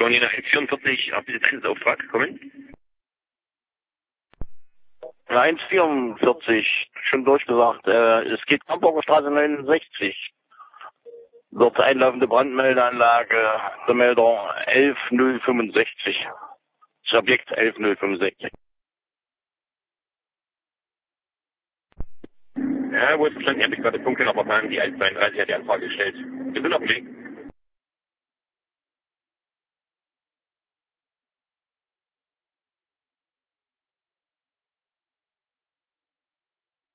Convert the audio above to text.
Berliner 144, Absichtsauftrag, kommen. 144, schon durchgesagt. Es geht Hamburger Straße 69. Dort einlaufende Brandmeldeanlage, der Melder 11065. Das Objekt 11065. Ja, wo ist verstanden? Ich habe gerade Punkte noch verfahren. Die 132 hat die Anfrage gestellt. Wir sind auf dem Weg.